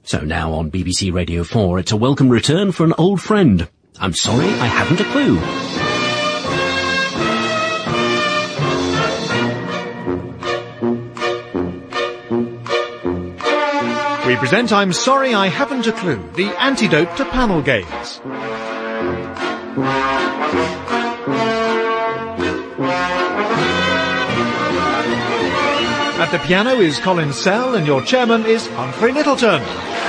So now on BBC Radio 4, it's a welcome return for an old friend. I'm sorry, I haven't a clue. We present I'm Sorry I Haven't a Clue, the antidote to panel games. At the piano is Colin Sell and your chairman is Humphrey Littleton.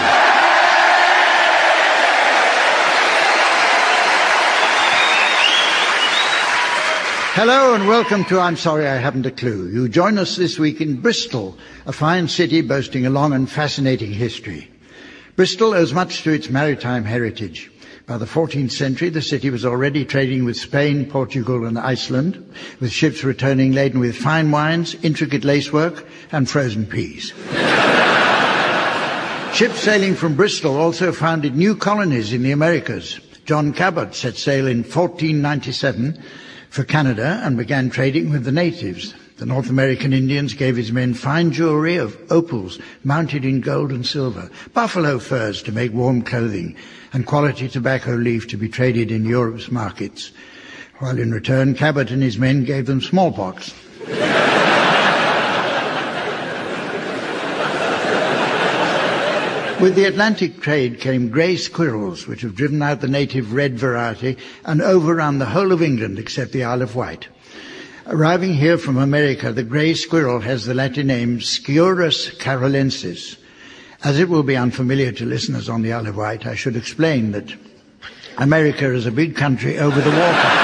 Hello and welcome to I'm Sorry I Haven't a Clue. You join us this week in Bristol, a fine city boasting a long and fascinating history. Bristol owes much to its maritime heritage. By the 14th century, the city was already trading with Spain, Portugal and Iceland, with ships returning laden with fine wines, intricate lacework and frozen peas. Ships sailing from Bristol also founded new colonies in the Americas. John Cabot set sail in 1497 for Canada and began trading with the natives. The North American Indians gave his men fine jewelry of opals mounted in gold and silver, buffalo furs to make warm clothing, and quality tobacco leaf to be traded in Europe's markets, while in return Cabot and his men gave them smallpox. With the Atlantic trade came grey squirrels, which have driven out the native red variety and overrun the whole of England except the Isle of Wight. Arriving here from America, the grey squirrel has the Latin name Sciurus carolensis. As it will be unfamiliar to listeners on the Isle of Wight, I should explain that America is a big country over the water.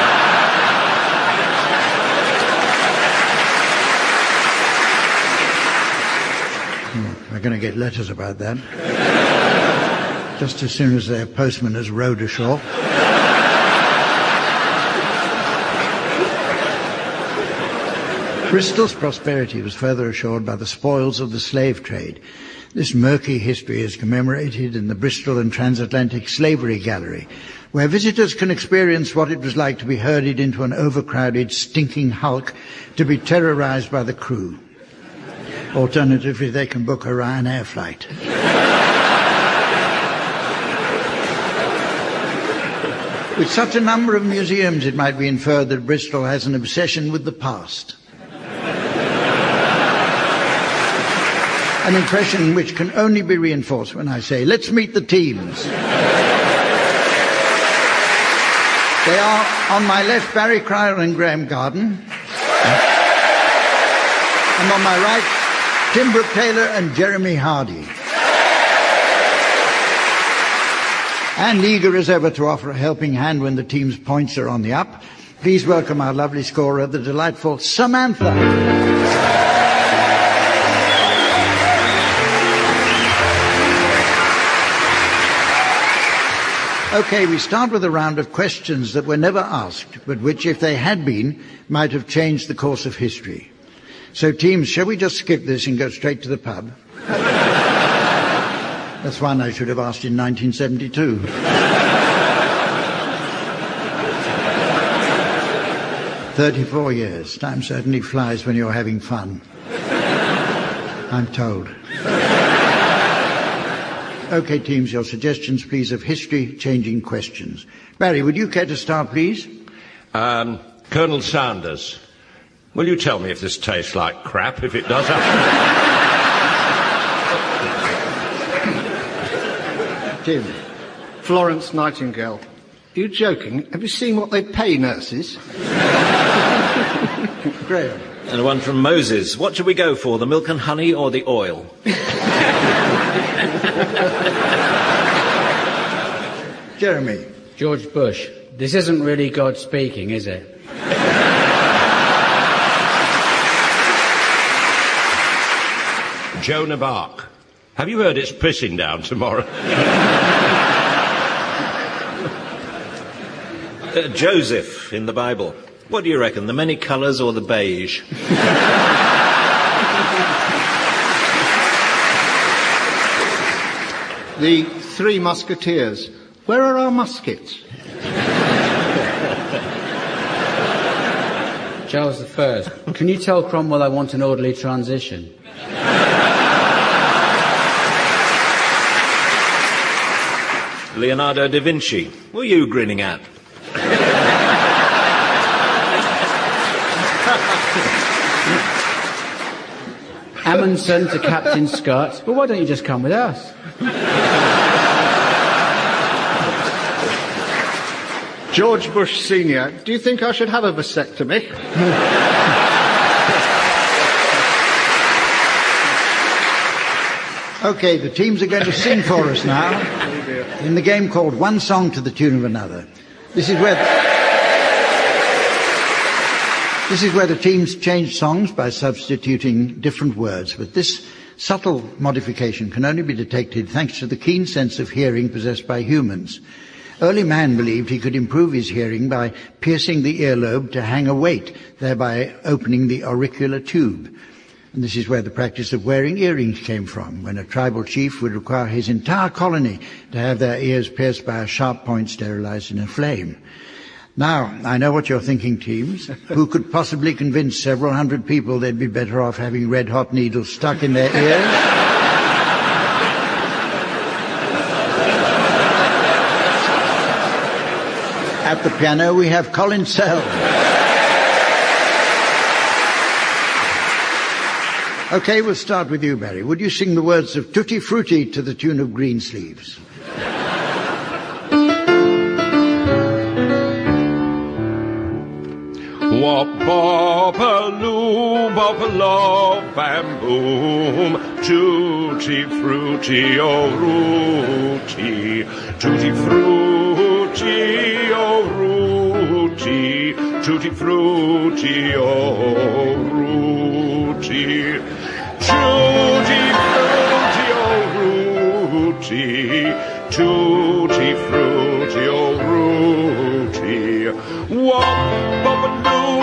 We're going to get letters about that. Just as soon as their postman has rowed ashore. Bristol's prosperity was further assured by the spoils of the slave trade. This murky history is commemorated in the Bristol and Transatlantic Slavery Gallery, where visitors can experience what it was like to be herded into an overcrowded, stinking hulk to be terrorized by the crew. Alternatively, they can book a Ryanair flight. With such a number of museums, it might be inferred that Bristol has an obsession with the past. An impression which can only be reinforced when I say, let's meet the teams. They are, on my left, Barry Cryle and Graham Garden. And on my right, Tim Brooke-Taylor and Jeremy Hardy. And eager as ever to offer a helping hand when the team's points are on the up, please welcome our lovely scorer, the delightful Samantha. Okay, we start with a round of questions that were never asked, but which, if they had been, might have changed the course of history. So, teams, shall we just skip this and go straight to the pub? That's one I should have asked in 1972. 34 years. Time certainly flies when you're having fun. I'm told. Okay, teams, your suggestions, please, of history-changing questions. Barry, would you care to start, please? Colonel Sanders. Will you tell me if this tastes like crap, if it does? Tim. Florence Nightingale. Are you joking? Have you seen what they pay nurses? Graham. And one from Moses. What should we go for, the milk and honey or the oil? Jeremy. George Bush. This isn't really God speaking, is it? Joan of Arc. Have you heard it's pissing down tomorrow? Joseph in the Bible. What do you reckon, the many colours or the beige? The Three Musketeers. Where are our muskets? Charles I. Can you tell Cromwell I want an orderly transition? Leonardo da Vinci. What are you grinning at? Amundsen to Captain Scott. Well, why don't you just come with us? George Bush Sr., do you think I should have a vasectomy? Okay, the teams are going to sing for us now in the game called One Song to the Tune of Another. This is where the teams change songs by substituting different words, but this subtle modification can only be detected thanks to the keen sense of hearing possessed by humans. Early man believed he could improve his hearing by piercing the earlobe to hang a weight, thereby opening the auricular tube. And this is where the practice of wearing earrings came from, when a tribal chief would require his entire colony to have their ears pierced by a sharp point sterilized in a flame. Now, I know what you're thinking, teams. Who could possibly convince several hundred people they'd be better off having red-hot needles stuck in their ears? At the piano, we have Colin Sell. Okay, we'll start with you, Barry. Would you sing the words of Tutti Frutti to the tune of Greensleeves? Wop bop a loo bop a lop and boom, tutti frutti oh rooty, tutti frutti oh rooty, tutti frutti oh rooty, tutti frutti oh rooty, tutti frutti oh rooty, wop bop a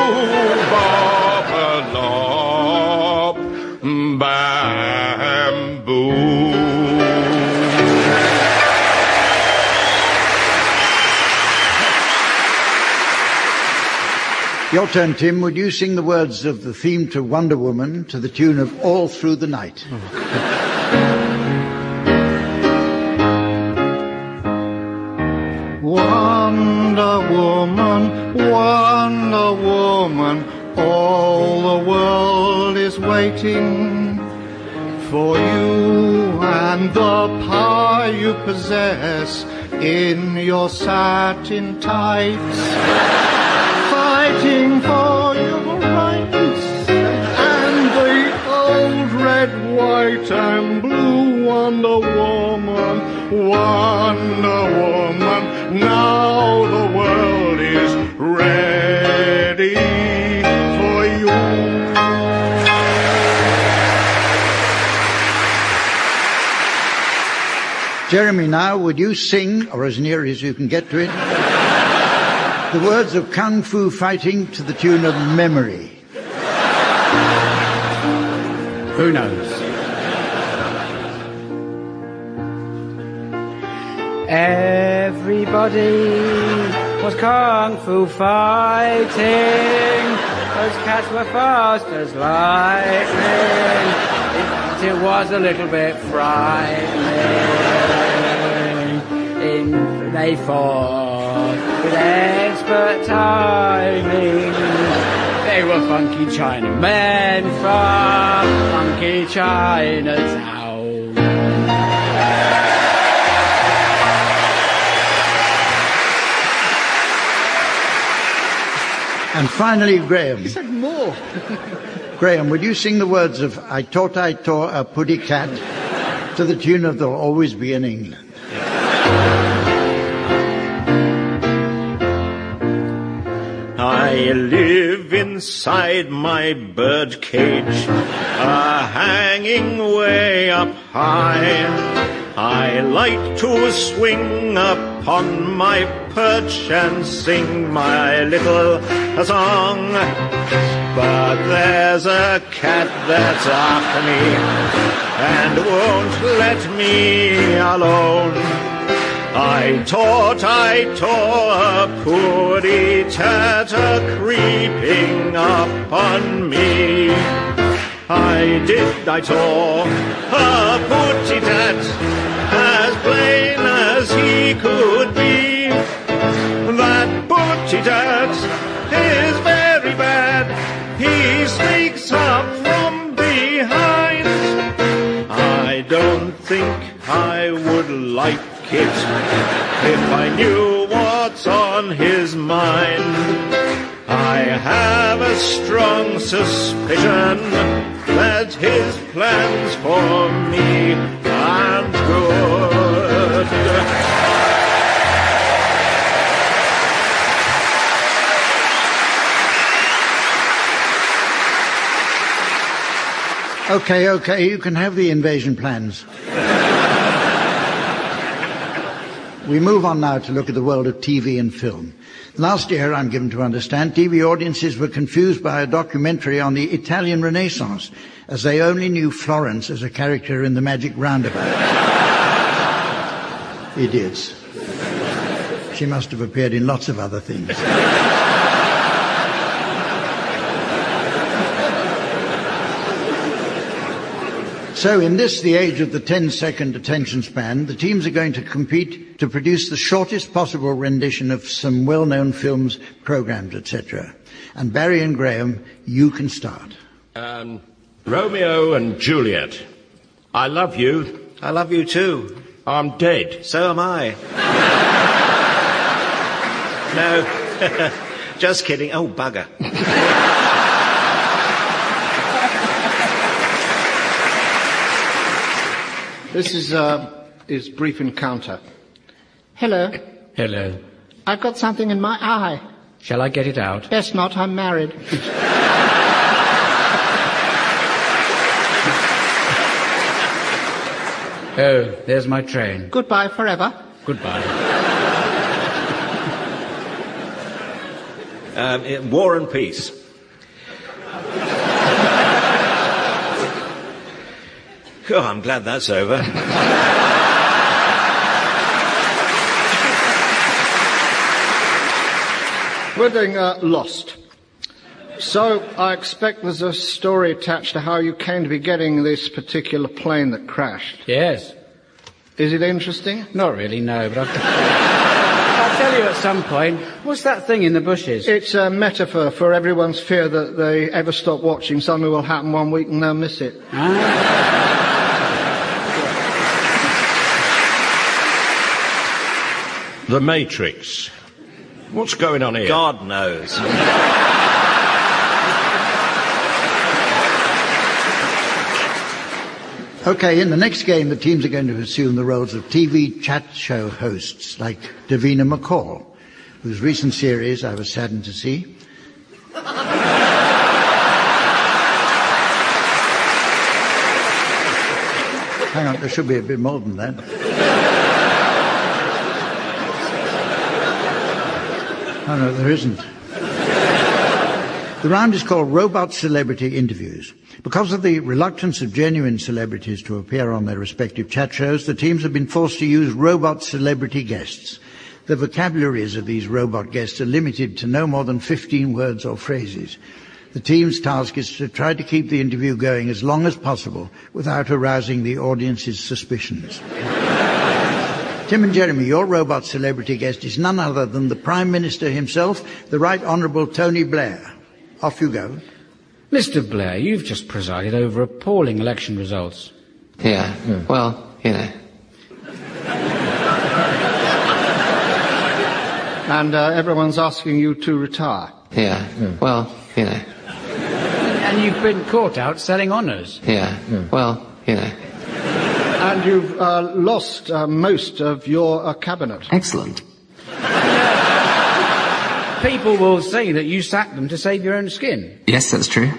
Bop-a-lop, bamboo. Your turn, Tim. Would you sing the words of the theme to Wonder Woman to the tune of All Through the Night? Wonder Woman, Wonder Woman, all the world is waiting for you and the power you possess in your satin tights, fighting for your rights and the old red, white and blue Wonder Woman, Wonder Woman. Now the world is ready for you. Jeremy, now, would you sing, or as near as you can get to it, the words of Kung Fu Fighting to the tune of Memory? Who knows? Everybody was kung fu fighting. Those cats were fast as lightning. It was a little bit frightening. They fought with expert timing. They were funky Chinamen from funky Chinatown. And finally, Graham. He said more. Graham, would you sing the words of I taught a puddy cat to the tune of There'll Always Be an England? I live inside my bird cage, hanging way up high. I like to swing upon my perch and sing my little song. But there's a cat that's after me and won't let me alone. I taught a puddy tat creeping upon me. I taught a puddy tat as plain as he he could be. That butty dad is very bad. He sneaks up from behind. I don't think I would like it if I knew what's on his mind. I have a strong suspicion that his plans for me aren't good. Okay, you can have the invasion plans. We move on now to look at the world of TV and film. Last year, I'm given to understand, TV audiences were confused by a documentary on the Italian Renaissance, as they only knew Florence as a character in The Magic Roundabout. Idiots. She must have appeared in lots of other things. So in this, the age of the 10-second attention span, the teams are going to compete to produce the shortest possible rendition of some well-known films, programs, etc. And Barry and Graham, you can start. Romeo and Juliet. I love you. I love you too. I'm dead. So am I. No, just kidding. Oh, bugger. This is Brief Encounter. Hello. Hello. I've got something in my eye. Shall I get it out? Best not, I'm married. Oh, there's my train. Goodbye forever. Goodbye. War and Peace. Oh, I'm glad that's over. We're doing Lost. So I expect there's a story attached to how you came to be getting this particular plane that crashed. Yes. Is it interesting? Not really, no, but I'll tell you at some point. What's that thing in the bushes? It's a metaphor for everyone's fear that they ever stop watching. Something will happen one week and they'll miss it. The Matrix. What's going on here? God knows. Okay, in the next game, the teams are going to assume the roles of TV chat show hosts, like Davina McCall, whose recent series I was saddened to see. Hang on, there should be a bit more than that. Oh, no, there isn't. The round is called Robot Celebrity Interviews. Because of the reluctance of genuine celebrities to appear on their respective chat shows, the teams have been forced to use robot celebrity guests. The vocabularies of these robot guests are limited to no more than 15 words or phrases. The team's task is to try to keep the interview going as long as possible without arousing the audience's suspicions. Tim and Jeremy, your robot celebrity guest is none other than the Prime Minister himself, the Right Honourable Tony Blair. Off you go. Mr. Blair, you've just presided over appalling election results. Yeah, well, you know. And everyone's asking you to retire. Yeah, well, you know. And you've been caught out selling honours. Yeah, well, you know. And you've lost most of your cabinet. Excellent. People will say that you sacked them to save your own skin. Yes, that's true.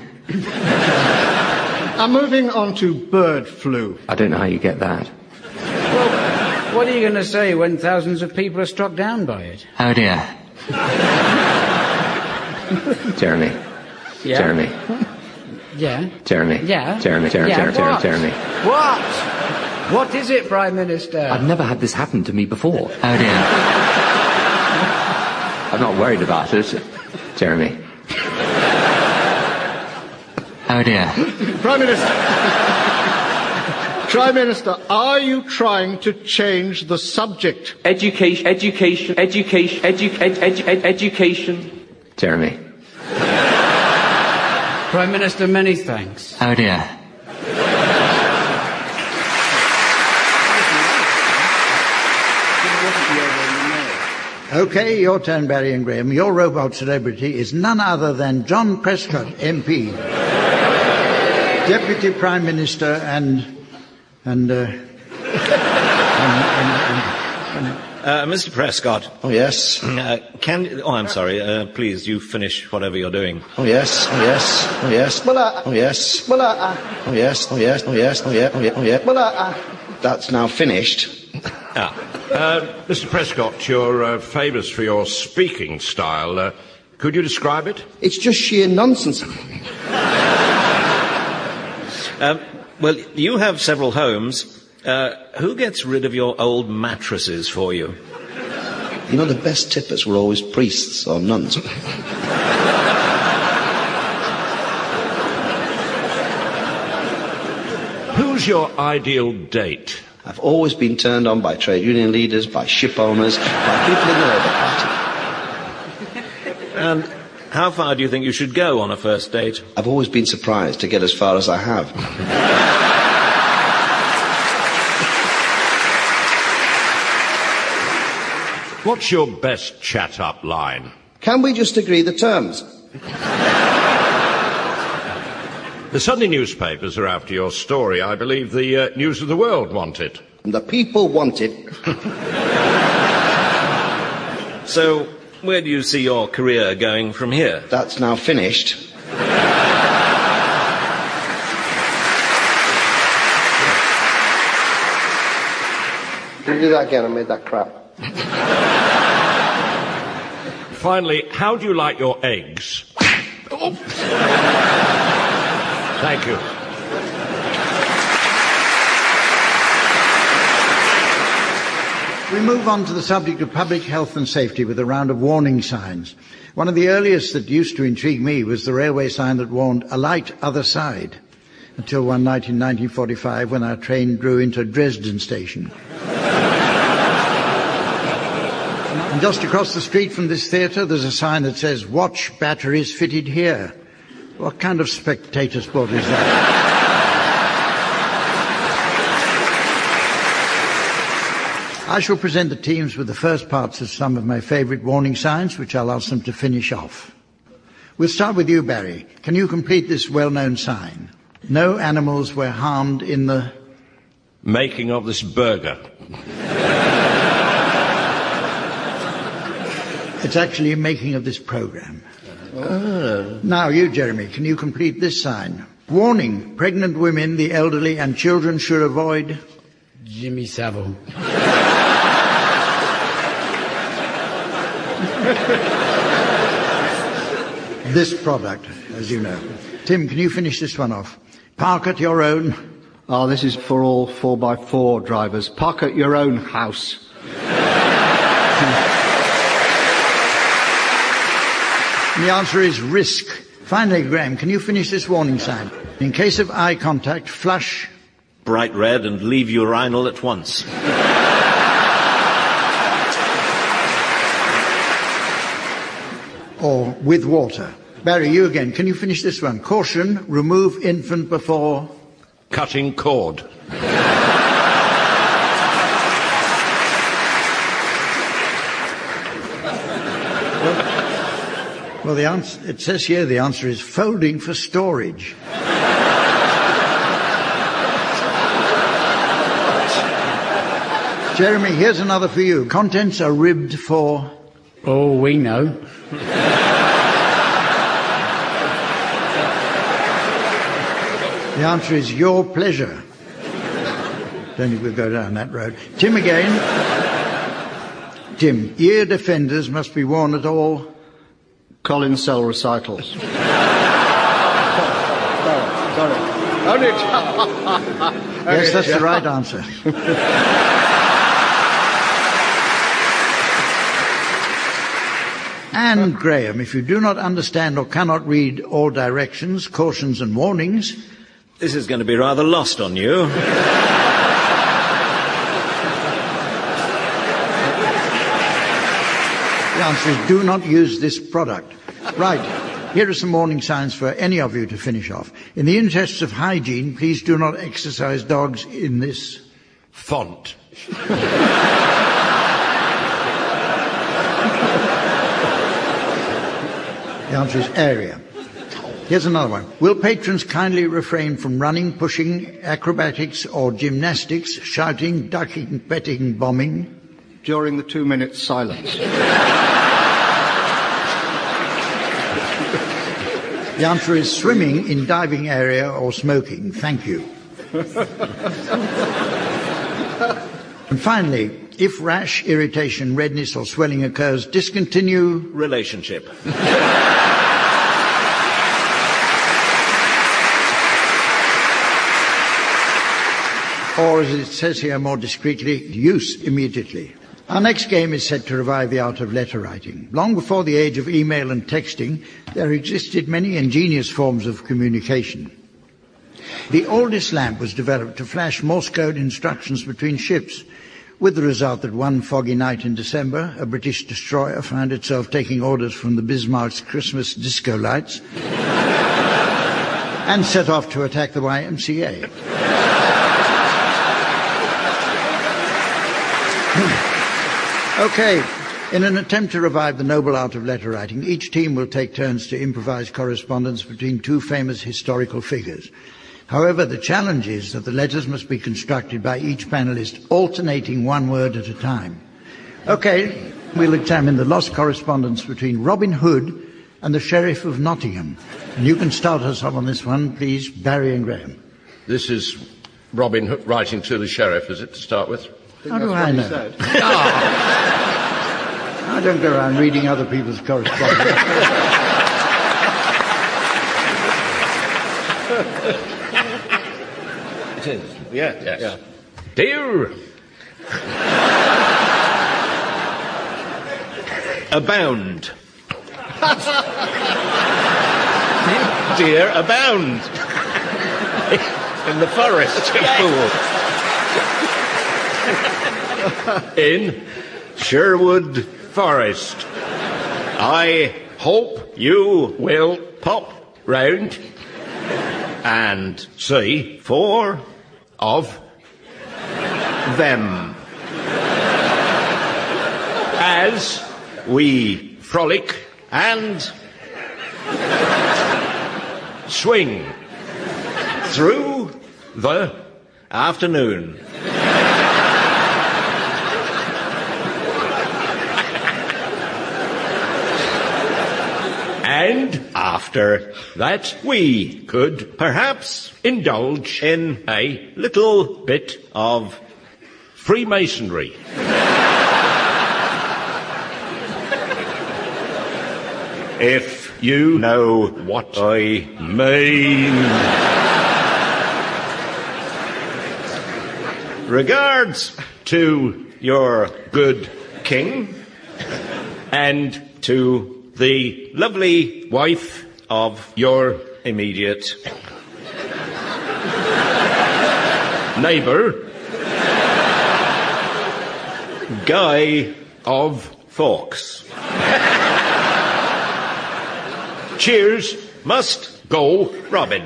Moving on to bird flu. I don't know how you get that. Well, what are you going to say when thousands of people are struck down by it? Oh dear. Jeremy. Yeah? Jeremy. Yeah? Jeremy. Yeah? Jeremy. What? Jeremy. What? What is it, Prime Minister? I've never had this happen to me before. Oh dear. I'm not worried about it. Jeremy. Oh dear. Prime Minister. Prime Minister, are you trying to change the subject? Education. Jeremy. Prime Minister, many thanks. Oh dear. OK, your turn, Barry and Graham. Your robot celebrity is none other than John Prescott, MP, Deputy Prime Minister Mr. Prescott. Oh, yes. I'm sorry. Please, you finish whatever you're doing. Oh, yes. Oh, yes. Oh, yes. Oh, yes. Oh, yes. Oh, yes. Oh, yes. Oh, yeah. Oh, yeah. Oh, yeah. That's now finished. Mr. Prescott, you're famous for your speaking style. Could you describe it? It's just sheer nonsense. Well, you have several homes. Who gets rid of your old mattresses for you? You know, the best tippers were always priests or nuns. Who's your ideal date? I've always been turned on by trade union leaders, by ship owners, by people in the Labour Party. And how far do you think you should go on a first date? I've always been surprised to get as far as I have. What's your best chat-up line? Can we just agree the terms? The Sunday newspapers are after your story. I believe the News of the World want it. And the people want it. So, where do you see your career going from here? That's now finished. Can you do that again? I made that crap. Finally, how do you like your eggs? Oh. Thank you. We move on to the subject of public health and safety with a round of warning signs. One of the earliest that used to intrigue me was the railway sign that warned, "Alight, other side," until one night in 1945 when our train drew into Dresden station. And just across the street from this theatre, there's a sign that says, "Watch, batteries fitted here." What kind of spectator sport is that? I shall present the teams with the first parts of some of my favourite warning signs, which I'll ask them to finish off. We'll start with you, Barry. Can you complete this well-known sign? No animals were harmed in the... making of this burger. It's actually a making of this programme. Now you, Jeremy, can you complete this sign? Warning, pregnant women, the elderly and children should avoid... Jimmy Savile. This product, as you know. Tim, can you finish this one off? Park at your own... Oh, this is for all 4x4 drivers. Park at your own house. The answer is risk. Finally, Graham, can you finish this warning sign? In case of eye contact, flush... bright red and leave urinal at once. Or with water. Barry, you again. Can you finish this one? Caution, remove infant before... cutting cord. Well, the answer, it says here the answer is folding for storage. Jeremy, here's another for you. Contents are ribbed for... Oh, we know. The answer is your pleasure. Don't think we'll go down that road. Tim again. Tim, ear defenders must be worn at all... Colin Cell recitals. Sorry. Yes, that's the right answer. And, Graham, if you do not understand or cannot read all directions, cautions and warnings... This is going to be rather lost on you. The answer is do not use this product. Right. Here are some warning signs for any of you to finish off. In the interests of hygiene, please do not exercise dogs in this font. The answer is area. Here's another one. Will patrons kindly refrain from running, pushing, acrobatics or gymnastics, shouting, ducking, petting, bombing? During the 2 minutes silence. The answer is swimming in diving area or smoking. Thank you. And finally, if rash, irritation, redness or swelling occurs, discontinue relationship. Or, as it says here more discreetly, use immediately. Our next game is set to revive the art of letter writing. Long before the age of email and texting, there existed many ingenious forms of communication. The oldest lamp was developed to flash Morse code instructions between ships, with the result that one foggy night in December, a British destroyer found itself taking orders from the Bismarck's Christmas disco lights and set off to attack the YMCA. Okay, in an attempt to revive the noble art of letter writing, each team will take turns to improvise correspondence between two famous historical figures. However, the challenge is that the letters must be constructed by each panelist, alternating one word at a time. Okay, we'll examine the lost correspondence between Robin Hood and the Sheriff of Nottingham. And you can start us off on this one, please, Barry and Graham. This is Robin Hood writing to the sheriff, is it, to start with? How do I know? I don't go around reading other people's correspondence. It is. Yes. Yeah. Dear abound. Deer abound. In the forest. in Sherwood Forest. I hope you will pop round and see 4 of them as we frolic and swing through the afternoon. And after that, we could perhaps indulge in a little bit of Freemasonry. If you know what I mean. Regards to your good king and to the lovely wife of your immediate neighbour, Guy of Fawkes. Cheers, must go, Robin.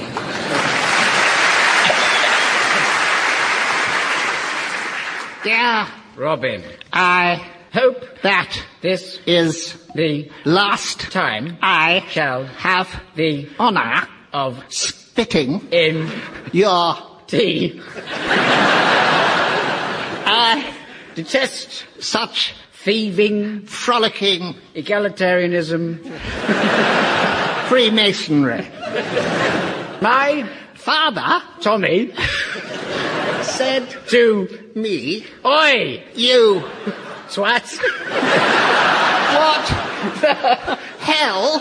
Dear Robin, I hope that this is the last time I shall have the honour of spitting in your tea. I Detest such thieving, frolicking egalitarianism, Freemasonry. My Father Tommy said to me, Oi, you swat. What the hell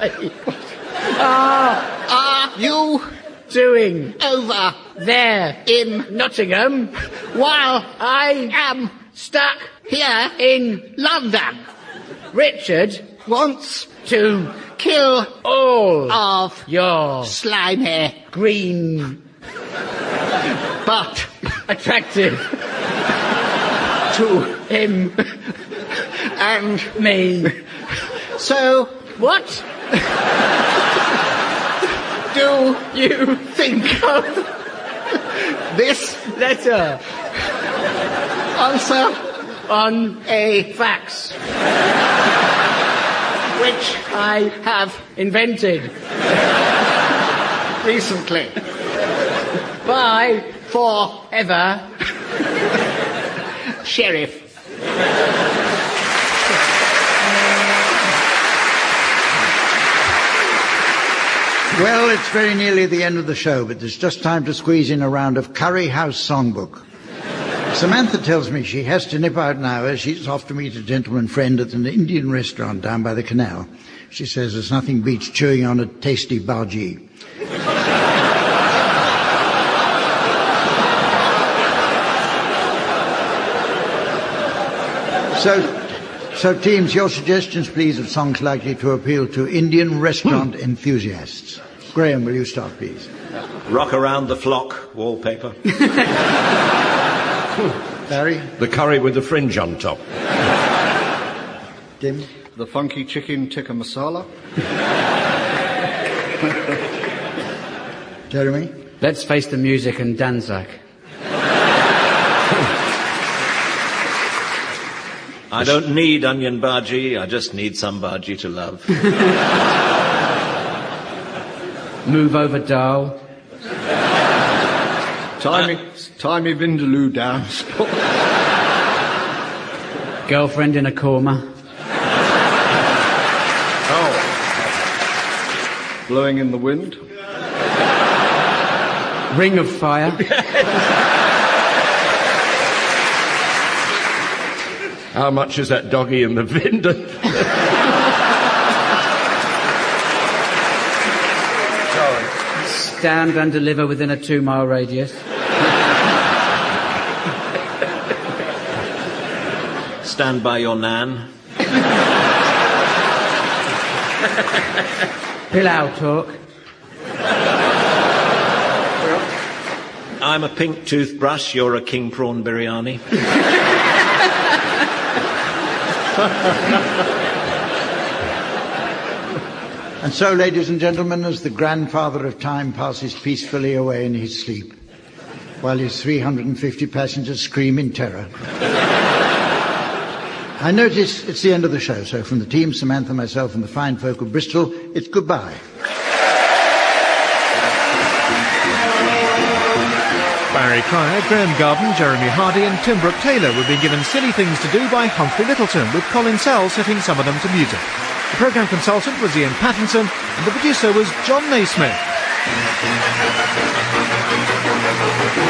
are you doing over there in Nottingham while I am stuck here in London? Richard Wants to kill all of your slimy green but attractive to him and Me. so what do you think of this Letter. answer on a fax which I have Invented. recently By forever sheriff? Well, it's very nearly the end of the show, but there's just time to squeeze in a round of Curry House Songbook. Samantha tells me she has to nip out now as she's off to meet a gentleman friend at an Indian restaurant down by the canal. She says there's nothing beats chewing on a tasty bhaji. So teams, your suggestions please of songs likely to appeal to Indian restaurant enthusiasts. Graham, will you start please? Rock Around the Flock wallpaper. Barry? The curry with the fringe on top. Tim? The funky chicken tikka masala. Jeremy? Let's Face the Music and Danzak. I don't need onion bhaji, I just need some bhaji to love. Move Over Dal. Tie me Vindaloo down. Girlfriend in a Coma. Blowing in the wind. Ring of Fire. How much is that doggy in the vinda? Stand and Deliver within a 2-mile radius. Stand by your nan. Pillow Talk. I'm a pink toothbrush, you're a king prawn biryani. And so, ladies and gentlemen, as the grandfather of time passes peacefully away in his sleep, while his 350 passengers scream in terror, I notice it's the end of the show, so from the team, Samantha, myself and the fine folk of Bristol, it's goodbye. Barry Cryer, Graham Garden, Jeremy Hardy and Tim Brooke Taylor were being given Silly Things to Do by Humphrey Littleton, with Colin Sell setting some of them to music. The programme consultant was Ian Pattinson and the producer was John Naismith.